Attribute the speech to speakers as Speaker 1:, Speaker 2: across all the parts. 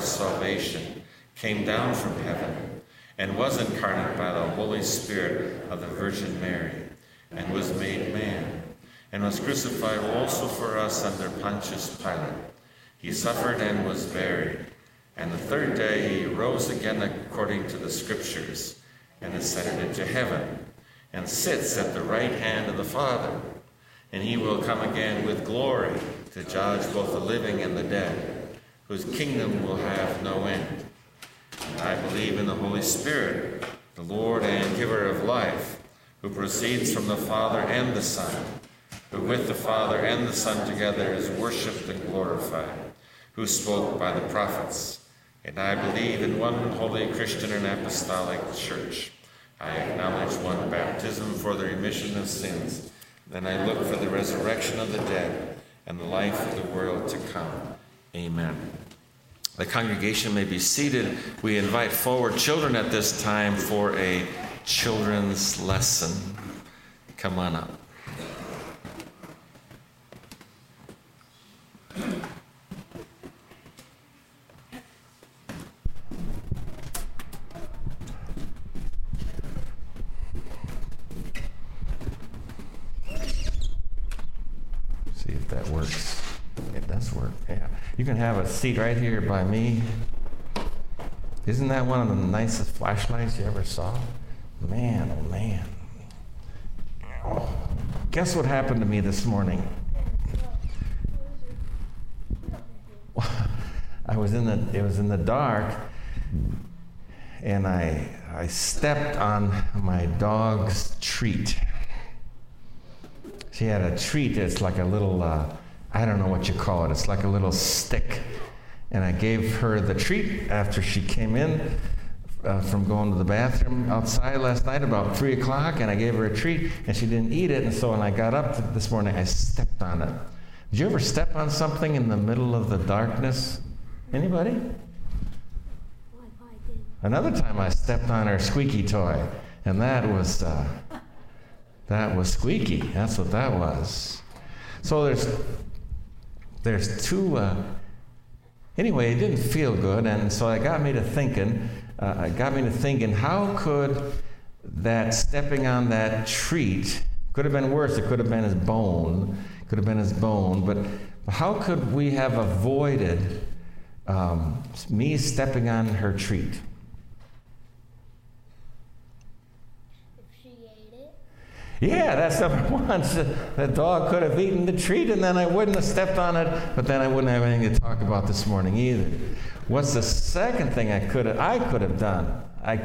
Speaker 1: salvation, came down from heaven, and was incarnate by the Holy Spirit of the Virgin Mary, and was made man, and was crucified also for us under Pontius Pilate. He suffered and was buried, and the third day he rose again according to the Scriptures, and ascended into heaven, and sits at the right hand of the Father. And he will come again with glory to judge both the living and the dead, whose kingdom will have no end. And I believe in the Holy Spirit, the Lord and giver of life, who proceeds from the Father and the Son, who with the Father and the Son together is worshipped and glorified, who spoke by the prophets. And I believe in one holy Christian and apostolic church. I acknowledge one baptism for the remission of sins. Then I look for the resurrection of the dead and the life of the world to come. Amen. The congregation may be seated. We invite forward children at this time for a children's lesson. Come on up. See if that works. It does work, yeah. You can have a seat right here by me. Isn't that one of the nicest flashlights you ever saw? Man, oh man. Oh. Guess what happened to me this morning? It was in the dark, and I stepped on my dog's treat. She had a treat. It's like a little, I don't know what you call it. It's like a little stick. And I gave her the treat after she came in from going to the bathroom outside last night about 3 o'clock, and I gave her a treat, and she didn't eat it. And so when I got up this morning, I stepped on it. Did you ever step on something in the middle of the darkness? Anybody?
Speaker 2: Well, I did.
Speaker 1: Another time I stepped on her squeaky toy, and that was squeaky. That's what that was. So there's two. Anyway, it didn't feel good, and so it got me to thinking. How could that stepping on that treat could have been worse? It could have been his bone. But how could we have avoided me stepping on her treat? Yeah, that's number one. So the dog could have eaten the treat, and then I wouldn't have stepped on it, but then I wouldn't have anything to talk about this morning either. What's the second thing I could have done?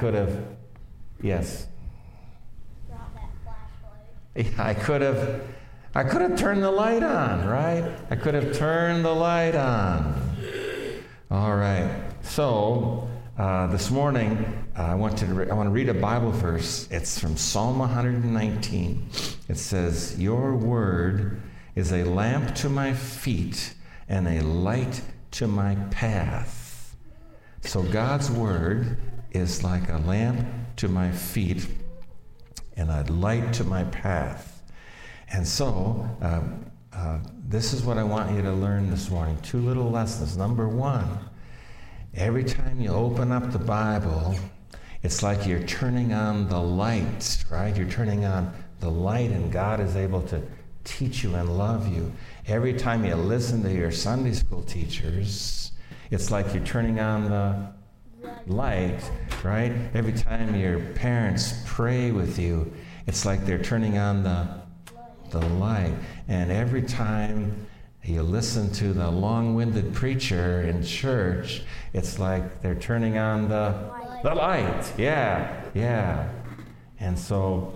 Speaker 1: Yes.
Speaker 2: Drop that flashlight.
Speaker 1: Yeah, I could have turned the light on, right? I could have turned the light on. All right. So this morning, I want to read a Bible verse. It's from Psalm 119. It says, "Your word is a lamp to my feet and a light to my path." So God's word is like a lamp to my feet and a light to my path. And so this is what I want you to learn this morning. 2 little lessons. Number 1, every time you open up the Bible, it's like you're turning on the light, right? You're turning on the light, and God is able to teach you and love you. Every time you listen to your Sunday school teachers, it's like you're turning on the light, right? Every time your parents pray with you, it's like they're turning on the light. And every time you listen to the long-winded preacher in church, it's like they're turning on the light. Yeah. And so,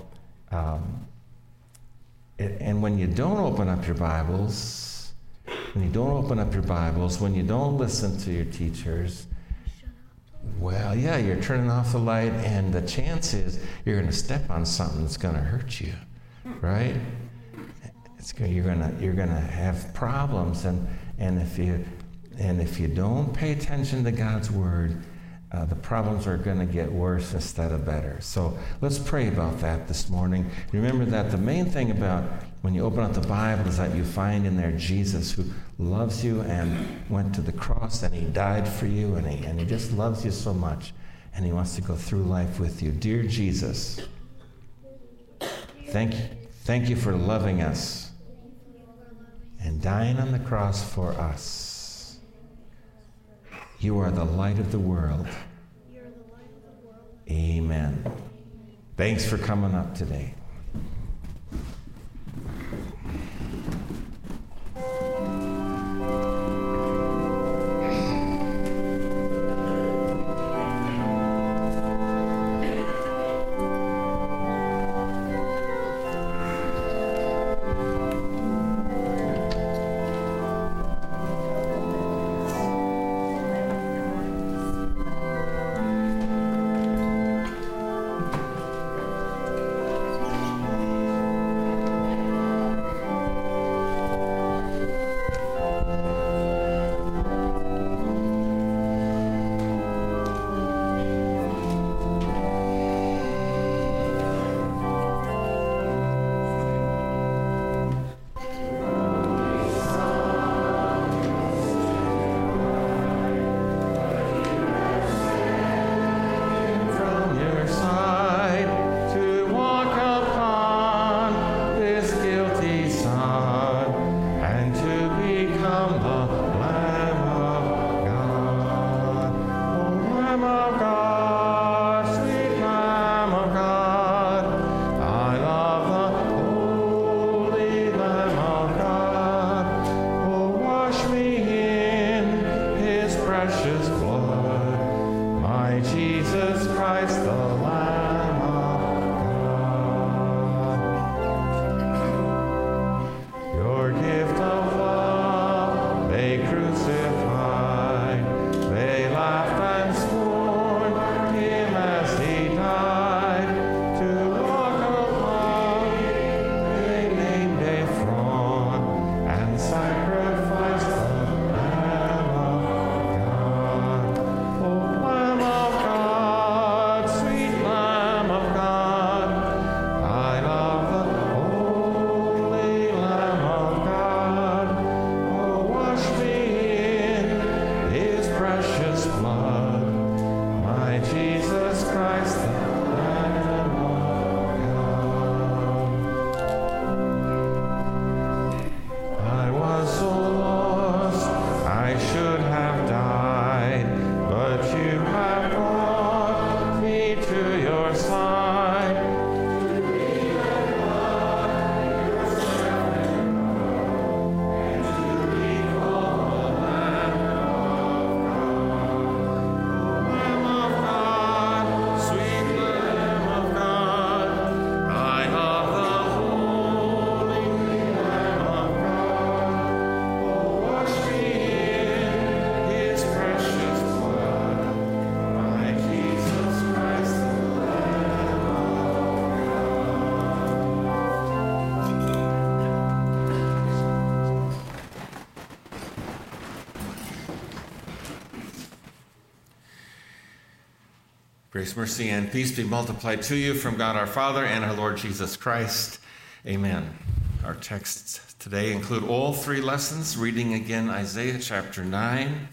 Speaker 1: and when you don't open up your Bibles, when you don't listen to your teachers, well, yeah, you're turning off the light, and the chance is you're going to step on something that's going to hurt you, right? You're going to have problems, and if you don't pay attention to God's word, the problems are going to get worse instead of better. So let's pray about that this morning. Remember that the main thing about When you open up the Bible, is that you find in there Jesus who loves you and went to the cross and he died for you and he just loves you so much and he wants to go through life with you. Dear Jesus, thank you for loving us and dying on the cross for us. You are the light of the world. Amen. Thanks for coming up today.
Speaker 3: Grace, mercy, and peace be multiplied to you from God our Father and our Lord Jesus Christ. Amen. Our texts today include all three lessons, reading again Isaiah chapter 9.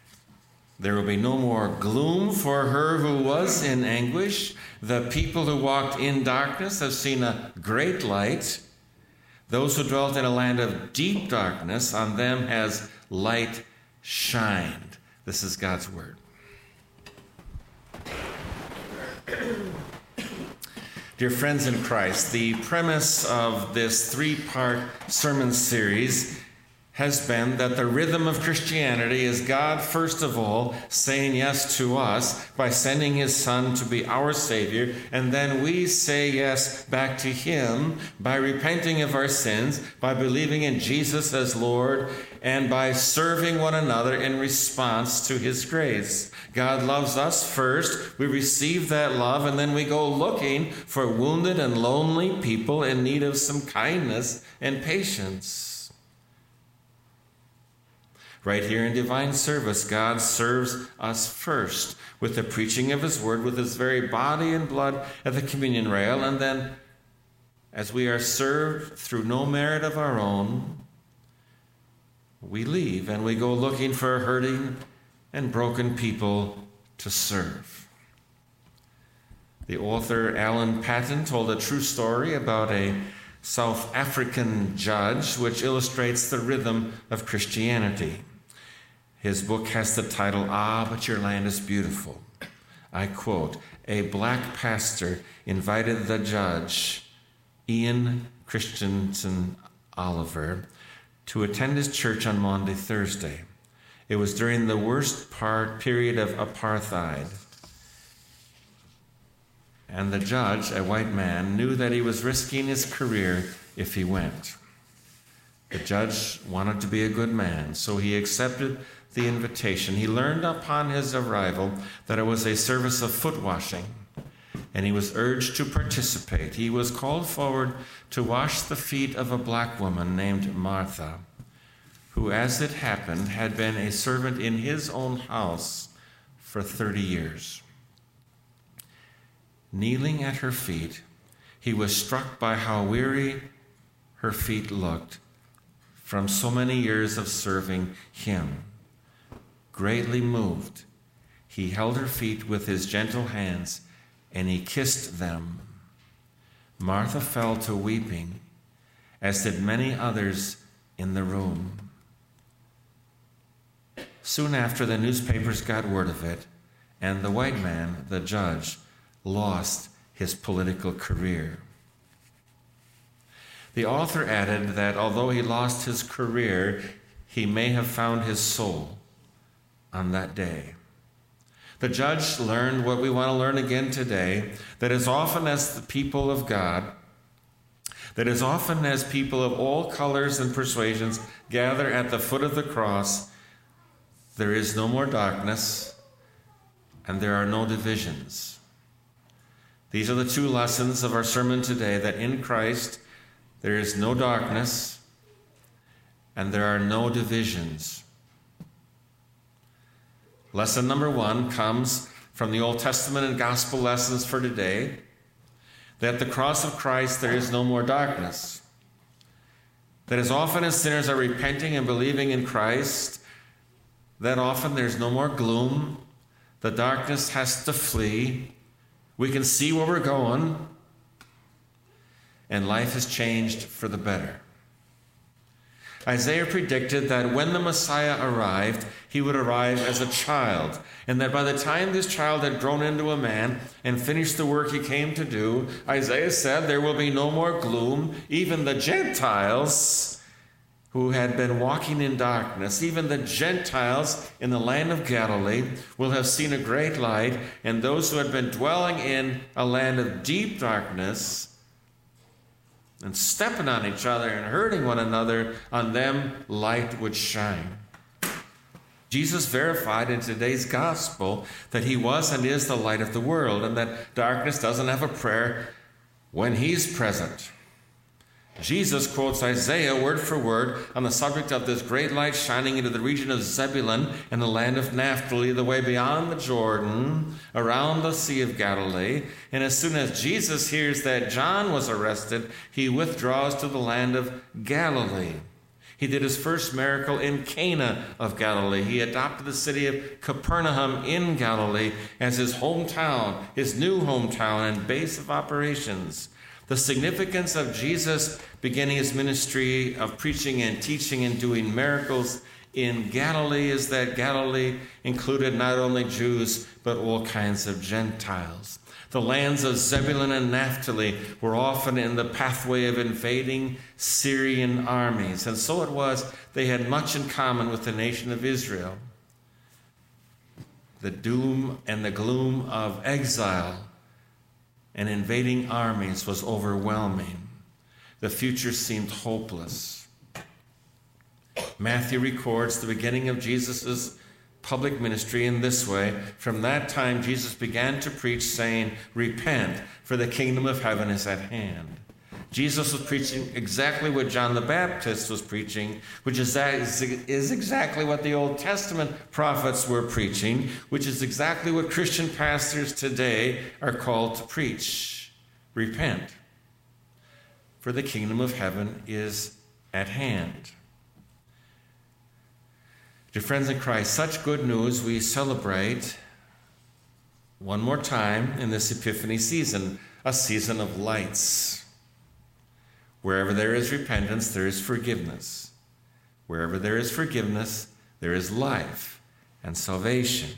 Speaker 3: There will be no more gloom for her who was in anguish. The people who walked in darkness have seen a great light. Those who dwelt in a land of deep darkness, on them has light shined. This is God's word. Dear friends in Christ, the premise of this three-part sermon series has been that the rhythm of Christianity is God, first of all, saying yes to us by sending his Son to be our Savior, and then we say yes back to him by repenting of our sins, by believing in Jesus as Lord, and by serving one another in response to his grace. God loves us first, we receive that love, and then we go looking for wounded and lonely people in need of some kindness and patience. Right here in divine service, God serves us first with the preaching of his word, with his very body and blood at the communion rail, and then as we are served through no merit of our own, we leave and we go looking for hurting and broken people to serve. The author Alan Paton told a true story about a South African judge which illustrates the rhythm of Christianity. His book has the title, "Ah, But Your Land is Beautiful." I quote, "A black pastor invited the judge, Ian Christensen Oliver, to attend his church on Maundy Thursday. It was during the worst period of apartheid. And the judge, a white man, knew that he was risking his career if he went. The judge wanted to be a good man, so he accepted the invitation. He learned upon his arrival that it was a service of foot washing, and he was urged to participate. He was called forward to wash the feet of a black woman named Martha, who, as it happened, had been a servant in his own house for 30 years. Kneeling at her feet, he was struck by how weary her feet looked from so many years of serving him. Greatly moved, he held her feet with his gentle hands, and he kissed them. Martha fell to weeping, as did many others in the room. Soon after, the newspapers got word of it, and the white man, the judge, lost his political career." The author added that although he lost his career, he may have found his soul on that day. The judge learned what we want to learn again today, that as often as the people of God, that as often as people of all colors and persuasions gather at the foot of the cross, there is no more darkness and there are no divisions. These are the two lessons of our sermon today, that in Christ there is no darkness and there are no divisions. Lesson number 1 comes from the Old Testament and gospel lessons for today, that at the cross of Christ there is no more darkness. That as often as sinners are repenting and believing in Christ, that often there's no more gloom. The darkness has to flee. We can see where we're going, and life has changed for the better. Isaiah predicted that when the Messiah arrived, he would arrive as a child, and that by the time this child had grown into a man and finished the work he came to do, Isaiah said there will be no more gloom. Even the Gentiles who had been walking in darkness, even the Gentiles in the land of Galilee, will have seen a great light, and those who had been dwelling in a land of deep darkness and stepping on each other and hurting one another, on them light would shine. Jesus verified in today's gospel that he was and is the light of the world, and that darkness doesn't have a prayer when he's present. Jesus quotes Isaiah word for word on the subject of this great light shining into the region of Zebulun and the land of Naphtali, the way beyond the Jordan, around the Sea of Galilee. And as soon as Jesus hears that John was arrested, he withdraws to the land of Galilee. He did his first miracle in Cana of Galilee. He adopted the city of Capernaum in Galilee as his hometown, his new hometown and base of operations. The significance of Jesus beginning his ministry of preaching and teaching and doing miracles in Galilee is that Galilee included not only Jews, but all kinds of Gentiles. The lands of Zebulun and Naphtali were often in the pathway of invading Syrian armies, and so it was they had much in common with the nation of Israel. The doom and the gloom of exile and invading armies was overwhelming. The future seemed hopeless. Matthew records the beginning of Jesus' public ministry in this way. From that time, Jesus began to preach, saying, "Repent, for the kingdom of heaven is at hand." Jesus was preaching exactly what John the Baptist was preaching, which is exactly what the Old Testament prophets were preaching, which is exactly what Christian pastors today are called to preach. Repent. for the kingdom of heaven is at hand. Dear friends in Christ, such good news we celebrate one more time in this Epiphany season, a season of lights. Wherever there is repentance, there is forgiveness. Wherever there is forgiveness, there is life and salvation.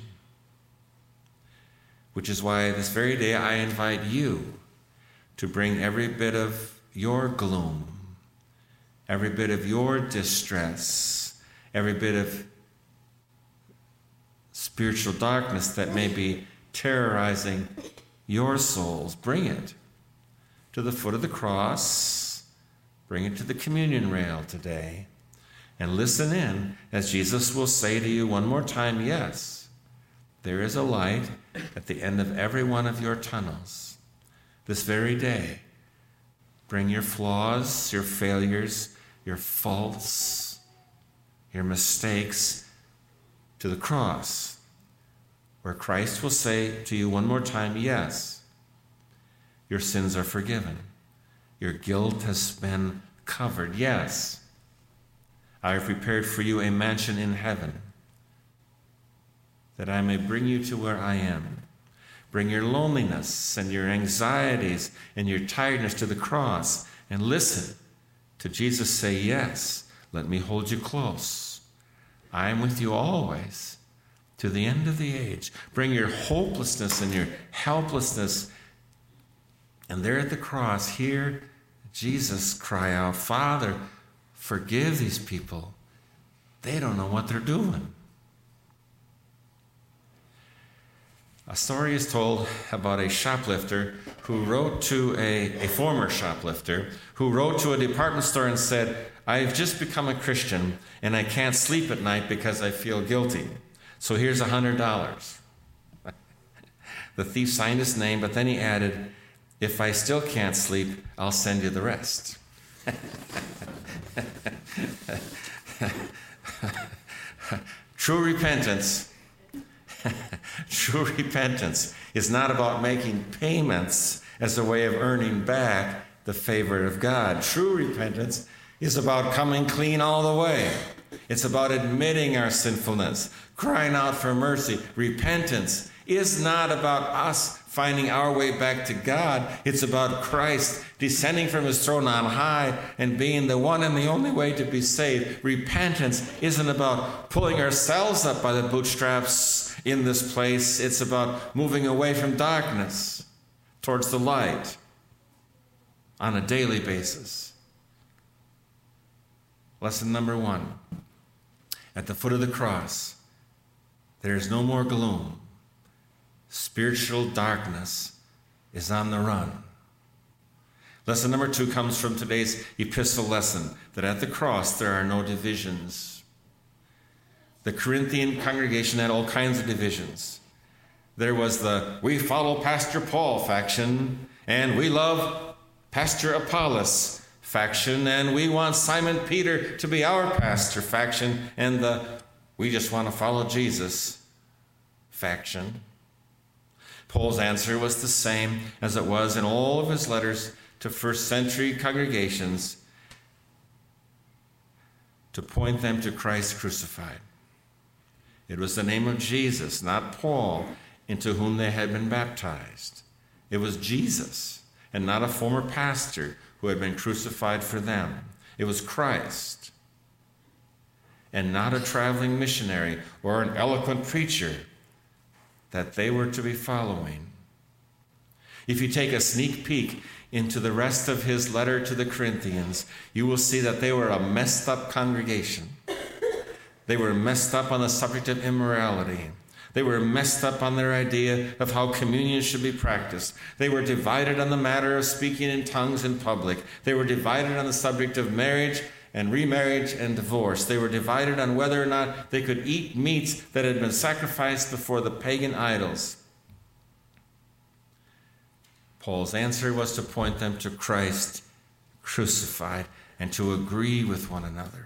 Speaker 3: Which is why this very day I invite you to bring every bit of your gloom, every bit of your distress, every bit of spiritual darkness that may be terrorizing your souls. Bring it to the foot of the cross. Bring it to the communion rail today. And listen in as Jesus will say to you one more time, yes, there is a light at the end of every one of your tunnels. This very day, bring your flaws, your failures, your faults, your mistakes to the cross, where Christ will say to you one more time, yes, your sins are forgiven. Your guilt has been covered. Yes, I have prepared for you a mansion in heaven, that I may bring you to where I am. Bring your loneliness and your anxieties and your tiredness to the cross and listen to Jesus say, yes, let me hold you close. I am with you always to the end of the age. Bring your hopelessness and your helplessness. And there at the cross, hear Jesus cry out, Father, forgive these people. They don't know what they're doing. A story is told about a shoplifter who wrote to a former shoplifter who wrote to a department store and said, I've just become a Christian and I can't sleep at night because I feel guilty. So here's $100. The thief signed his name, but then he added, if I still can't sleep, I'll send you the rest. True repentance is not about making payments as a way of earning back the favor of God. True repentance is about coming clean all the way. It's about admitting our sinfulness, crying out for mercy. Repentance is not about us finding our way back to God. It's about Christ descending from his throne on high and being the one and the only way to be saved. Repentance isn't about pulling ourselves up by the bootstraps in this place. It's about moving away from darkness towards the light on a daily basis. Lesson number 1. At the foot of the cross, there is no more gloom. Spiritual darkness is on the run. Lesson number 2 comes from today's epistle lesson, that at the cross there are no divisions. The Corinthian congregation had all kinds of divisions. There was the we follow Pastor Paul faction, and we love Pastor Apollos faction, and we want Simon Peter to be our pastor faction, and the we just want to follow Jesus faction. Paul's answer was the same as it was in all of his letters to first century congregations, to point them to Christ crucified. It was the name of Jesus, not Paul, into whom they had been baptized. It was Jesus, and not a former pastor who had been crucified for them. It was Christ, and not a traveling missionary or an eloquent preacher that they were to be following. If you take a sneak peek into the rest of his letter to the Corinthians, you will see that they were a messed up congregation. They were messed up on the subject of immorality. They were messed up on their idea of how communion should be practiced. They were divided on the matter of speaking in tongues in public. They were divided on the subject of marriage and remarriage and divorce. They were divided on whether or not they could eat meats that had been sacrificed before the pagan idols. Paul's answer was to point them to Christ crucified and to agree with one another.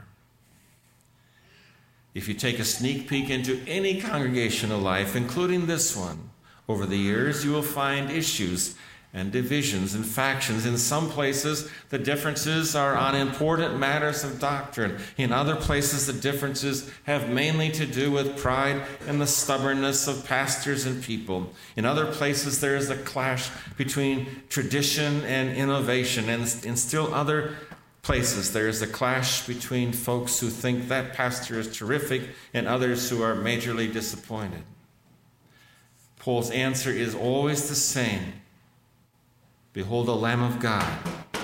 Speaker 3: If you take a sneak peek into any congregational life, including this one, over the years you will find issues and divisions and factions. In some places, the differences are on important matters of doctrine. In other places, the differences have mainly to do with pride and the stubbornness of pastors and people. In other places, there is a clash between tradition and innovation. And in still other places, there is a clash between folks who think that pastor is terrific and others who are majorly disappointed. Paul's answer is always the same. Behold the Lamb of God,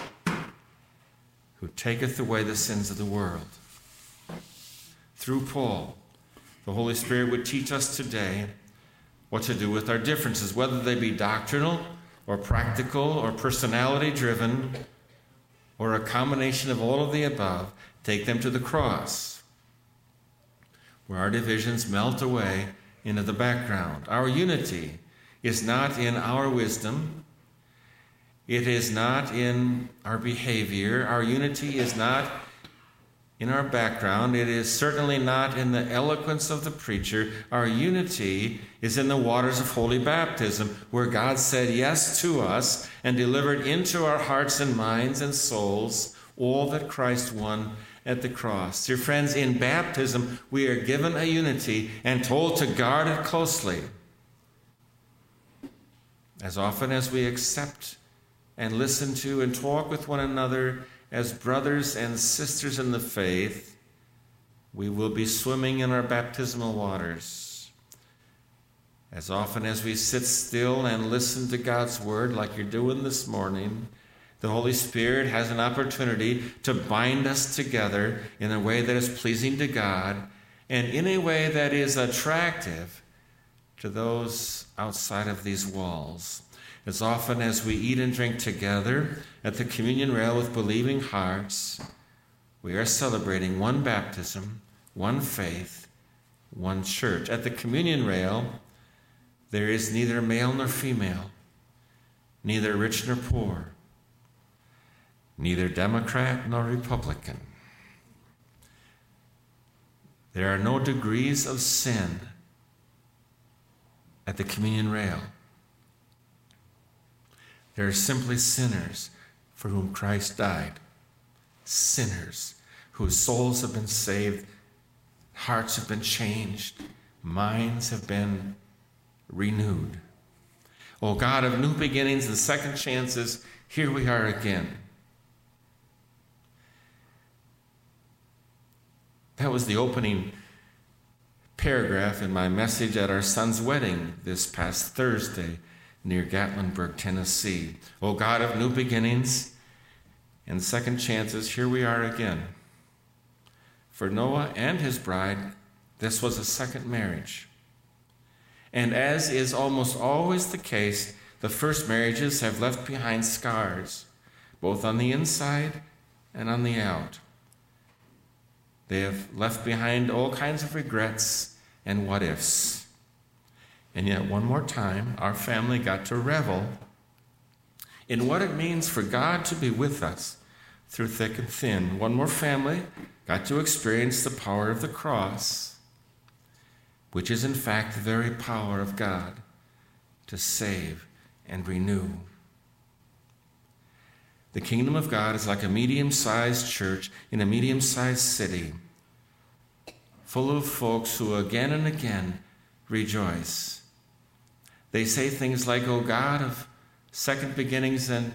Speaker 3: who taketh away the sins of the world. Through Paul, the Holy Spirit would teach us today what to do with our differences, whether they be doctrinal or practical or personality-driven or a combination of all of the above. Take them to the cross, where our divisions melt away into the background. Our unity is not in our wisdom. It is not in our behavior. Our unity is not in our background. It is certainly not in the eloquence of the preacher. Our unity is in the waters of holy baptism, where God said yes to us and delivered into our hearts and minds and souls all that Christ won at the cross. Dear friends, in baptism, we are given a unity and told to guard it closely. As often as we accept and listen to and talk with one another as brothers and sisters in the faith, we will be swimming in our baptismal waters. As often as we sit still and listen to God's word like you're doing this morning, the Holy Spirit has an opportunity to bind us together in a way that is pleasing to God and in a way that is attractive to those outside of these walls. As often as we eat and drink together at the communion rail with believing hearts, we are celebrating one baptism, one faith, one church. At the communion rail, there is neither male nor female, neither rich nor poor, neither Democrat nor Republican. There are no degrees of sin at the communion rail. There are simply sinners for whom Christ died. Sinners whose souls have been saved, hearts have been changed, minds have been renewed. O God of new beginnings and second chances, here we are again. That was the opening paragraph in my message at our son's wedding this past Thursday near Gatlinburg, Tennessee. O God of new beginnings and second chances, here we are again. For Noah and his bride, this was a second marriage. And as is almost always the case, the first marriages have left behind scars, both on the inside and on the out. They have left behind all kinds of regrets and what-ifs. And yet, one more time, our family got to revel in what it means for God to be with us through thick and thin. One more family got to experience the power of the cross, which is in fact the very power of God to save and renew. The kingdom of God is like a medium-sized church in a medium-sized city, full of folks who again and again rejoice. They say things like, O God of second beginnings and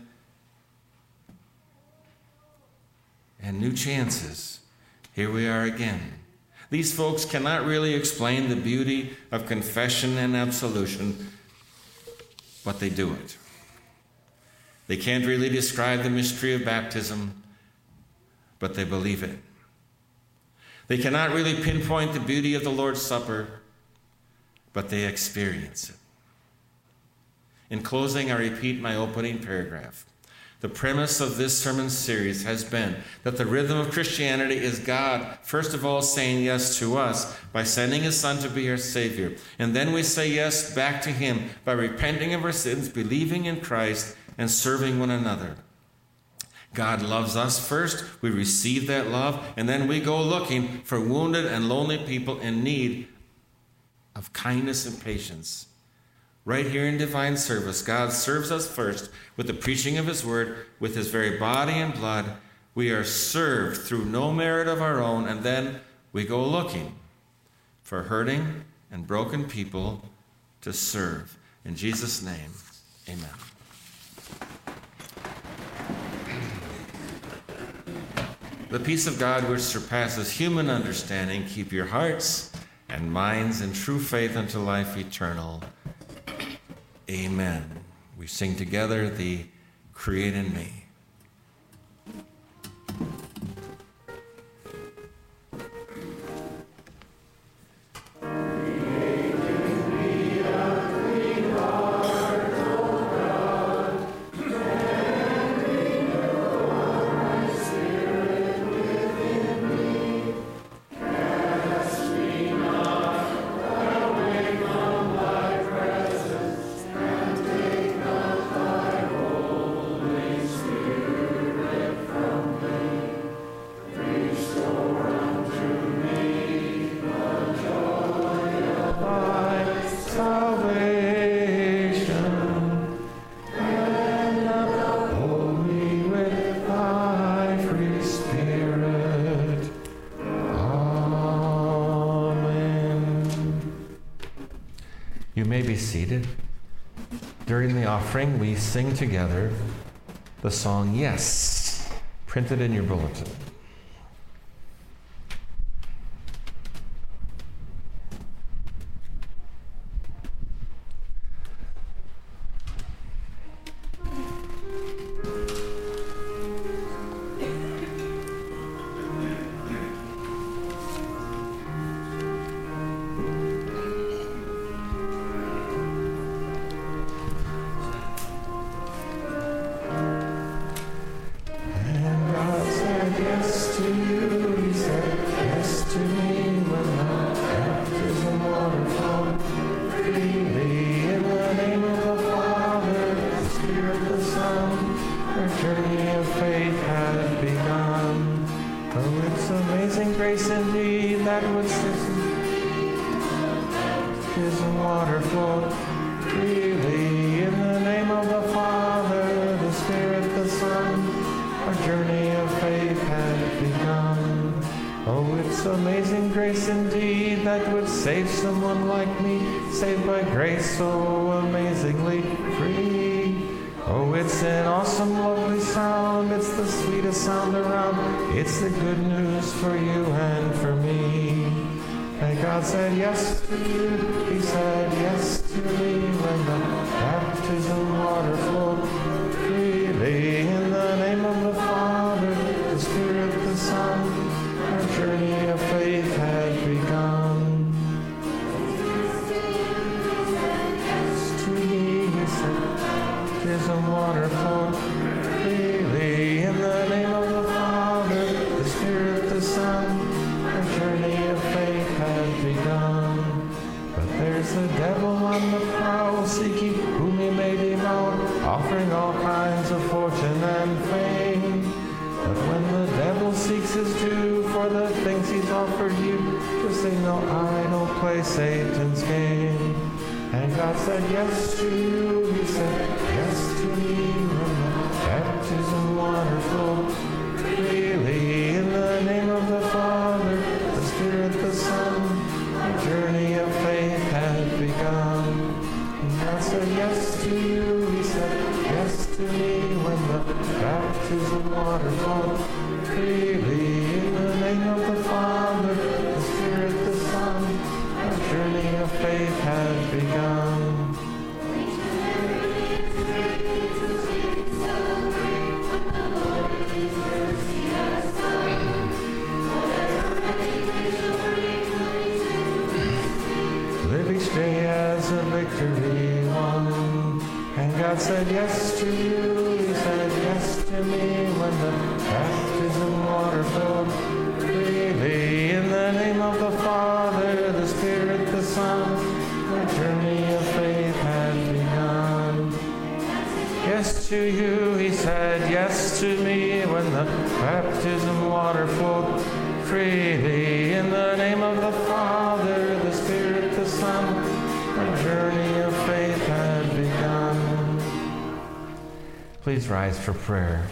Speaker 3: new chances, here we are again. These folks cannot really explain the beauty of confession and absolution, but they do it. They can't really describe the mystery of baptism, but they believe it. They cannot really pinpoint the beauty of the Lord's Supper, but they experience it. In closing, I repeat my opening paragraph. The premise of this sermon series has been that the rhythm of Christianity is God, first of all, saying yes to us by sending his Son to be our Savior. And then we say yes back to him by repenting of our sins, believing in Christ, and serving one another. God loves us first, we receive that love, and then we go looking for wounded and lonely people in need of kindness and patience. Right here in divine service, God serves us first with the preaching of his word, with his very body and blood. We are served through no merit of our own, and then we go looking for hurting and broken people to serve. In Jesus' name, amen. The peace of God, which surpasses human understanding, keep your hearts and minds in true faith unto life eternal. Amen. We sing together the Create in Me. You may be seated. During the offering, we sing together the song Yes, printed in your bulletin. Amazing grace indeed that would save someone like me, saved by grace so amazingly free. Oh, it's an awesome, lovely sound. It's the sweetest sound around. It's the good news for you and for me. And God said yes to you. He said yes to me when the baptism water flowed freely. In the name of the Father, the Spirit, the Son, our journey of faith had begun. To me, he said, baptism water flowed freely. In the name of the Father, the Spirit, the Son, our journey of faith had begun. But there's the devil on the prowl, seeking whom he may devour, offering all kinds of fortune and fame. But when the devil seeks his due for the things he's offered you, just say no idle play Satan's game. And God said yes to you, he said yes to me when the baptism water flowed freely. In the name of the Father, the Spirit, the Son, our journey of faith had begun. And God said yes to you, he said yes to me when the baptism water flowed freely. In the name of the Father, the Spirit, the Son, our journey of faith had begun. Live each day as a victory won. And God said yes to you, he said yes to me when the baptism water flowed freely. In the name of the Father, the Spirit, the Son, our journey of faith had begun. Yes to you, he said yes to me when the baptism water flowed freely. In the name of the Father, the Spirit, the Son, our journey of faith had begun.
Speaker 1: Please rise for prayer.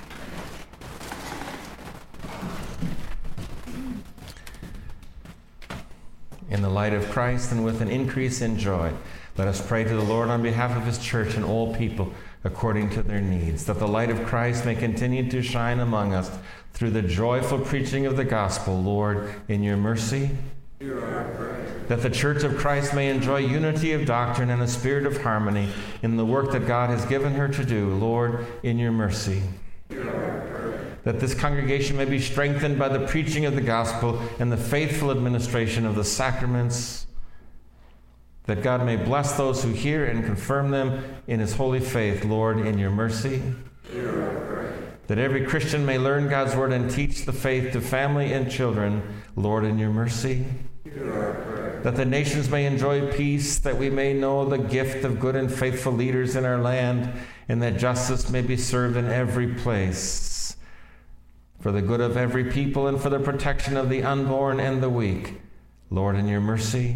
Speaker 1: In the light of Christ and with an increase in joy, let us pray to the Lord on behalf of his church and all people according to their needs, that the light of Christ may continue to shine among us through the joyful preaching of the gospel. Lord, in your mercy, that the church of Christ may enjoy unity of doctrine and a spirit of harmony in the work that God has given her to do. Lord, in your mercy, that this congregation may be strengthened by the preaching of the gospel and the faithful administration of the sacraments, that God may bless those who hear and confirm them in his holy faith. Lord, in your mercy, that every Christian may learn God's word and teach the faith to family and children. Lord, in your mercy, that the nations may enjoy peace, that we may know the gift of good and faithful leaders in our land, and that justice may be served in every place, for the good of every people and for the protection of the unborn and the weak. Lord, in your mercy,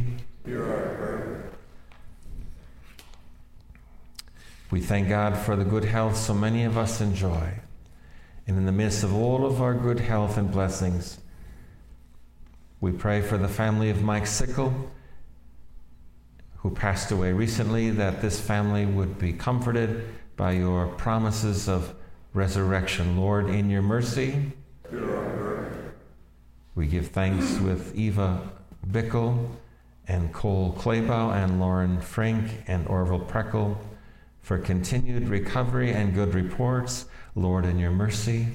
Speaker 1: we thank God for the good health so many of us enjoy. And in the midst of all of our good health and blessings, we pray for the family of Mike Sickle, who passed away recently, that this family would be comforted by your promises of resurrection. Lord, in your mercy, we give thanks with Eva Bickle and Cole Claybaugh and Lauren Frink and Orville Preckle for continued recovery and good reports. Lord, in your mercy,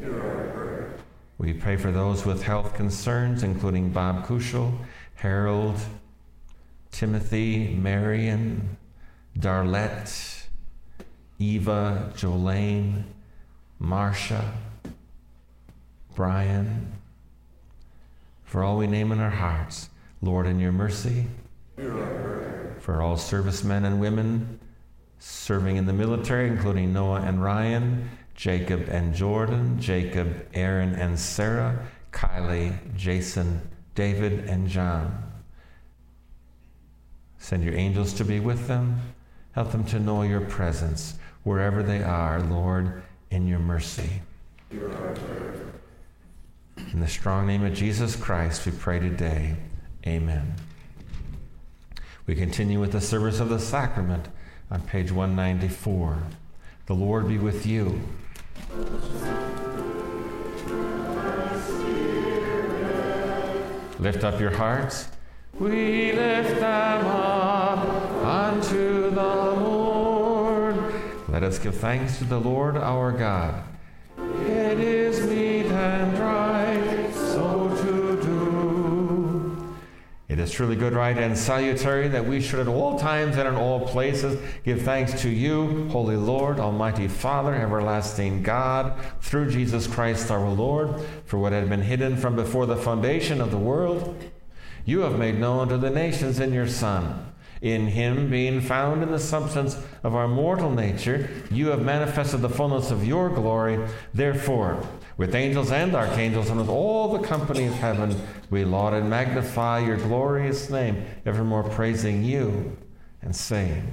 Speaker 1: we pray for those with health concerns, including Bob Kuschel, Harold, Timothy, Marion, Darlette, Eva, Jolene, Marcia, Brian, for all we name in our hearts. Lord, in your mercy, for all servicemen and women serving in the military, including Noah and Ryan, Jacob and Jordan, Jacob, Aaron and Sarah, Kylie, Jason, David, and John. Send your angels to be with them. Help them to know your presence wherever they are, Lord, in your mercy. In the strong name of Jesus Christ, we pray today. Amen. We continue with the service of the sacrament on page 194. The Lord be with you. Lift up your hearts. We lift them up unto the Lord. Let us give thanks to the Lord our God. It is meet and right so to do. It is truly good, right, and salutary that we should at all times and in all places give thanks to you, Holy Lord, Almighty Father, everlasting God, through Jesus Christ our Lord, for what had been hidden from before the foundation of the world, you have made known to the nations in your Son. In him, being found in the substance of our mortal nature, you have manifested the fullness of your glory. Therefore, with angels and archangels and with all the company of heaven, we laud and magnify your glorious name, evermore praising you and saying,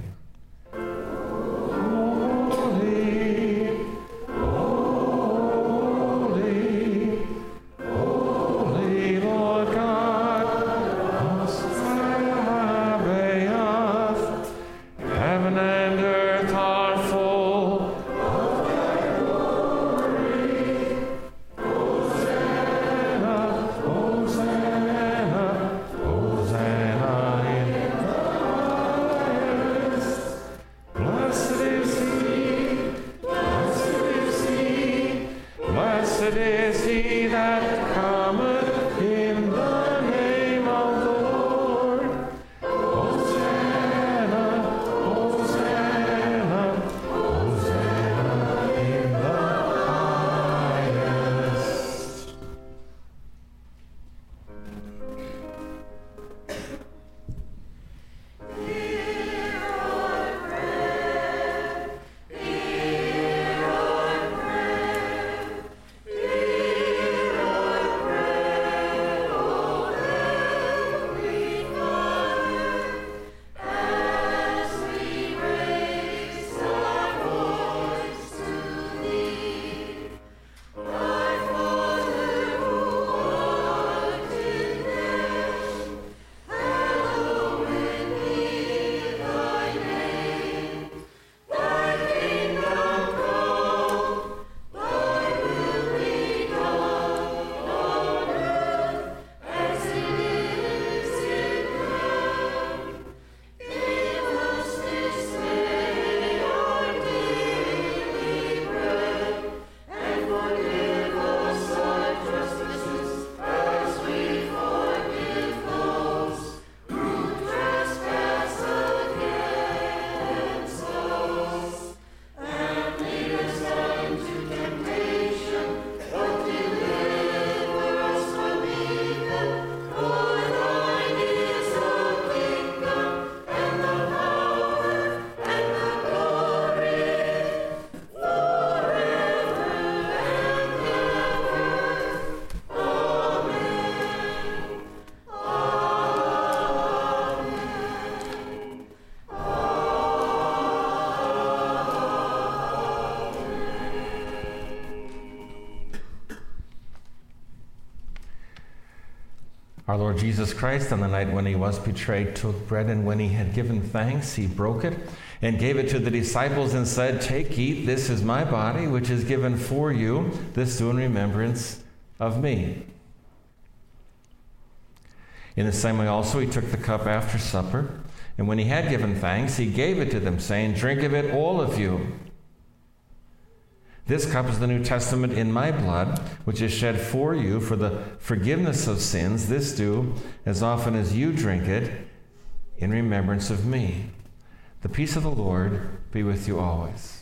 Speaker 1: Our Lord Jesus Christ, on the night when he was betrayed, took bread, and when he had given thanks, he broke it and gave it to the disciples and said, "Take, eat, this is my body, which is given for you. This do in remembrance of me." In the same way also he took the cup after supper, and when he had given thanks, he gave it to them, saying, "Drink of it, all of you. This cup is the New Testament in my blood, which is shed for you for the forgiveness of sins. This do as often as you drink it in remembrance of me." The peace of the Lord be with you always.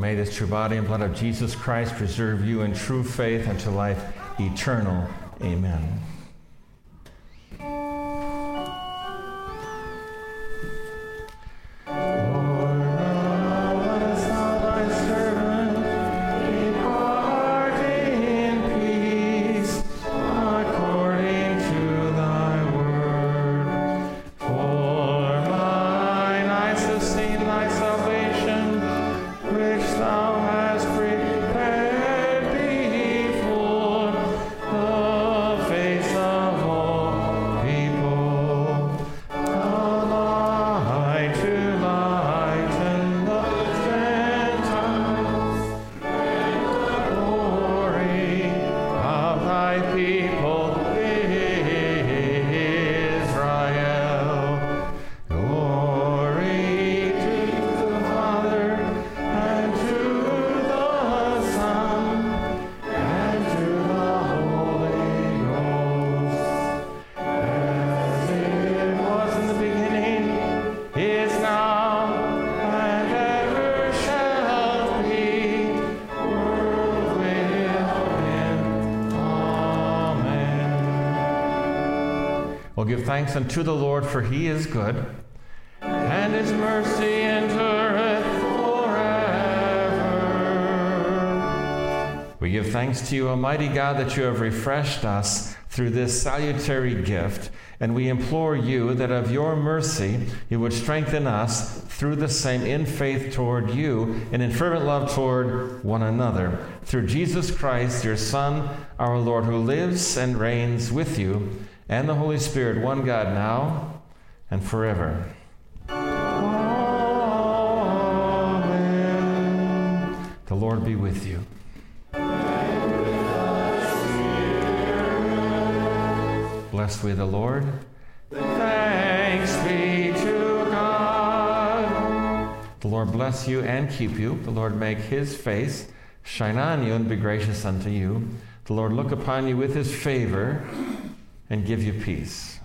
Speaker 1: may this true body and blood of Jesus Christ preserve you in true faith unto life eternal. Amen. Well, give thanks unto the Lord, for he is good, and his mercy endureth forever. We give thanks to you, Almighty God, that you have refreshed us through this salutary gift, and we implore you that of your mercy you would strengthen us through the same in faith toward you and in fervent love toward one another. Through Jesus Christ, your Son, our Lord, who lives and reigns with you, and the Holy Spirit, one God, now and forever. Amen. The Lord be with you. Blessed be the Lord. Thanks be to God. The Lord bless you and keep you. The Lord make his face shine on you and be gracious unto you. The Lord look upon you with his favor and give you peace.